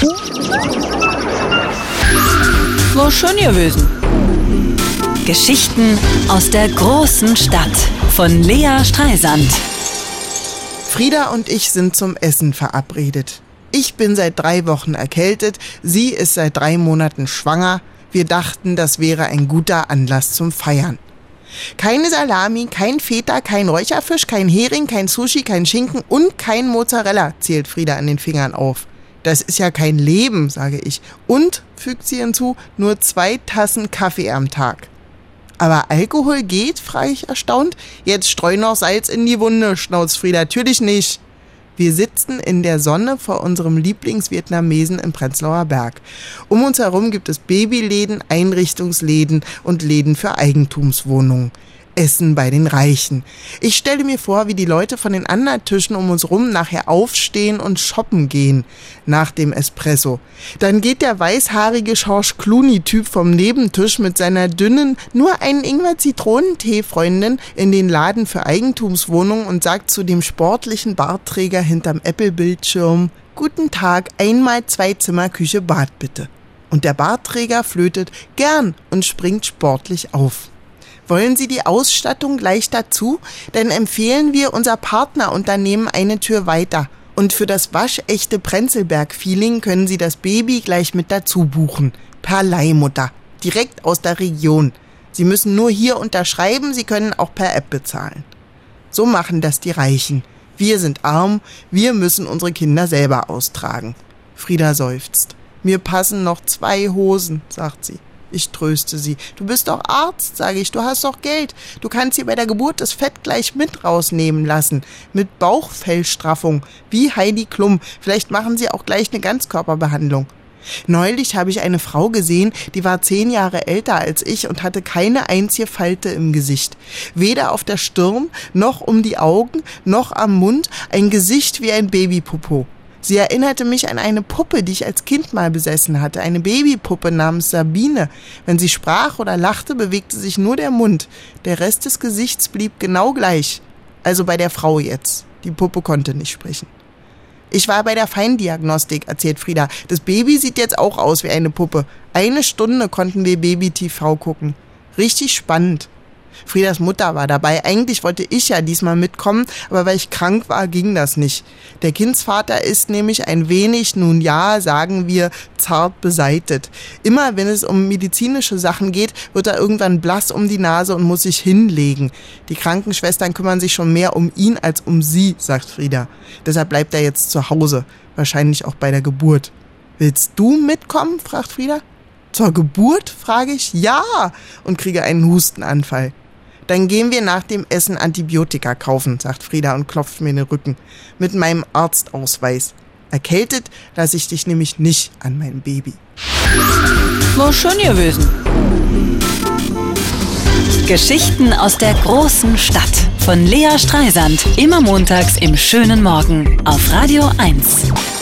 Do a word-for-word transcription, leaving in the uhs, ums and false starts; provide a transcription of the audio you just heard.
War schön gewesen. Geschichten aus der großen Stadt von Lea Streisand. Frieda und ich sind zum Essen verabredet. Ich bin seit drei Wochen erkältet, sie ist seit drei Monaten schwanger. Wir dachten, das wäre ein guter Anlass zum Feiern. Keine Salami, kein Feta, kein Räucherfisch, kein Hering, kein Sushi, kein Schinken und kein Mozzarella, zählt Frieda an den Fingern auf. Das ist ja kein Leben, sage ich. Und, fügt sie hinzu, nur zwei Tassen Kaffee am Tag. Aber Alkohol geht, frage ich erstaunt. Jetzt streu noch Salz in die Wunde, schnauzt Frieda. Natürlich nicht. Wir sitzen in der Sonne vor unserem Lieblingsvietnamesen im Prenzlauer Berg. Um uns herum gibt es Babyläden, Einrichtungsläden und Läden für Eigentumswohnungen. Essen bei den Reichen. Ich stelle mir vor, wie die Leute von den anderen Tischen um uns rum nachher aufstehen und shoppen gehen. Nach dem Espresso. Dann geht der weißhaarige George Clooney-Typ vom Nebentisch mit seiner dünnen, nur einen Ingwer-Zitronentee-Freundin in den Laden für Eigentumswohnungen und sagt zu dem sportlichen Bartträger hinterm Apple-Bildschirm: Guten Tag, einmal zwei Zimmer, Küche, Bad bitte. Und der Bartträger flötet gern und springt sportlich auf. Wollen Sie die Ausstattung gleich dazu? Dann empfehlen wir unser Partnerunternehmen eine Tür weiter. Und für das waschechte Prenzlberg-Feeling können Sie das Baby gleich mit dazu buchen. Per Leihmutter. Direkt aus der Region. Sie müssen nur hier unterschreiben, Sie können auch per App bezahlen. So machen das die Reichen. Wir sind arm, wir müssen unsere Kinder selber austragen. Frieda seufzt. Mir passen noch zwei Hosen, sagt sie. Ich tröste sie. Du bist doch Arzt, sage ich, du hast doch Geld. Du kannst dir bei der Geburt das Fett gleich mit rausnehmen lassen. Mit Bauchfellstraffung, wie Heidi Klum. Vielleicht machen sie auch gleich eine Ganzkörperbehandlung. Neulich habe ich eine Frau gesehen, die war zehn Jahre älter als ich und hatte keine einzige Falte im Gesicht. Weder auf der Stirn, noch um die Augen, noch am Mund. Ein Gesicht wie ein Babypopo. Sie erinnerte mich an eine Puppe, die ich als Kind mal besessen hatte. Eine Babypuppe namens Sabine. Wenn sie sprach oder lachte, bewegte sich nur der Mund. Der Rest des Gesichts blieb genau gleich. Also bei der Frau jetzt. Die Puppe konnte nicht sprechen. Ich war bei der Feindiagnostik, erzählt Frieda. Das Baby sieht jetzt auch aus wie eine Puppe. Eine Stunde konnten wir Baby-T V gucken. Richtig spannend. Friedas Mutter war dabei. Eigentlich wollte ich ja diesmal mitkommen, aber weil ich krank war, ging das nicht. Der Kindsvater ist nämlich ein wenig, nun ja, sagen wir, zart beseitet. Immer wenn es um medizinische Sachen geht, wird er irgendwann blass um die Nase und muss sich hinlegen. Die Krankenschwestern kümmern sich schon mehr um ihn als um sie, sagt Frieda. Deshalb bleibt er jetzt zu Hause, wahrscheinlich auch bei der Geburt. Willst du mitkommen, fragt Frieda. Zur Geburt, frage ich. Ja, und kriege einen Hustenanfall. Dann gehen wir nach dem Essen Antibiotika kaufen, sagt Frieda und klopft mir in den Rücken. Mit meinem Arztausweis. Erkältet lasse ich dich nämlich nicht an mein Baby. War schön gewesen. Geschichten aus der großen Stadt von Lea Streisand. Immer montags im schönen Morgen auf Radio eins.